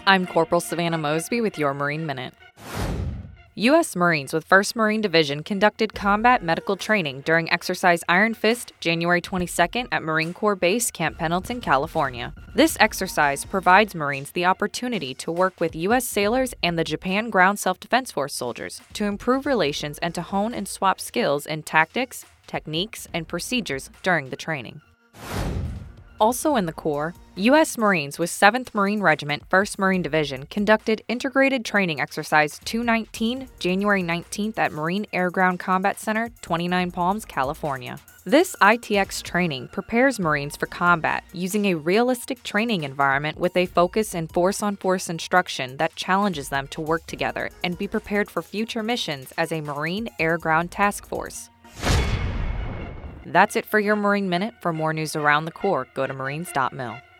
I'm Corporal Savannah Mosby with your Marine Minute. U.S. Marines with 1st Marine Division conducted combat medical training during Exercise Iron Fist January 22nd at Marine Corps Base Camp Pendleton, California. This exercise provides Marines the opportunity to work with U.S. sailors and the Japan Ground Self-Defense Force soldiers to improve relations and to hone and swap skills in tactics, techniques, and procedures during the training. Also in the Corps, U.S. Marines with 7th Marine Regiment, 1st Marine Division conducted Integrated Training Exercise 219, January 19th at Marine Air Ground Combat Center, 29 Palms, California. This ITX training prepares Marines for combat using a realistic training environment with a focus in force-on-force instruction that challenges them to work together and be prepared for future missions as a Marine Air Ground Task Force. That's it for your Marine Minute. For more news around the Corps, go to marines.mil.